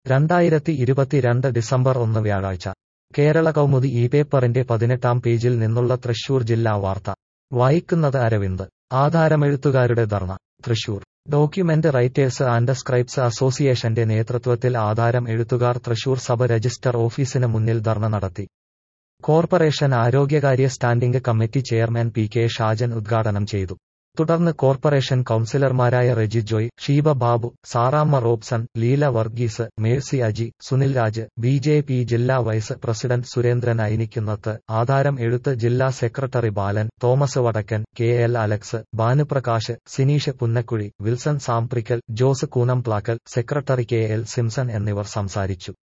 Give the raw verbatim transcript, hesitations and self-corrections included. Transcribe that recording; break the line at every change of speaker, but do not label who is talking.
രണ്ടായിരത്തി ഇരുപത്തിരണ്ട് ഡിസംബർ ഒന്ന് വ്യാഴാഴ്ച കേരള കൗമുദി ഈ പേപ്പറിന്റെ പതിനെട്ടാം പേജിൽ നിന്നുള്ള തൃശൂർ ജില്ലാ വാർത്ത വായിക്കുന്നത് അരവിന്ദ്. ആധാരമെഴുത്തുകാരുടെ dharna Thrissur. Document writers and scribes അസോസിയേഷന്റെ നേതൃത്വത്തിൽ ആധാരം എഴുത്തുകാർ തൃശൂർ സബ് രജിസ്റ്റർ ഓഫീസിന് മുന്നിൽ ധർണ നടത്തി. കോർപ്പറേഷൻ ആരോഗ്യകാര്യ standing committee chairman P K Shajan ഉദ്ഘാടനം ചെയ്തു. തുടർന്ന് കോർപ്പറേഷൻ കൌൺസിലർമാരായ Reji Joy, Sheeba Babu, Saramma Robson, Leela Varghese, Mercy Aji, Sunil Raj, B J P ജില്ലാ വൈസ് പ്രസിഡന്റ് സുരേന്ദ്രൻ ഐനിക്കുന്നത്ത്, ആധാരം എഴുത്ത് ജില്ലാ secretary Balan, Thomas Vadakkan, K L Alex, Bhanuprakash, Sineesh Punnakkuzhi, Wilson Samprikkal, Jose Koonamplackal, secretary K L Simson എന്നിവർ സംസാരിച്ചു.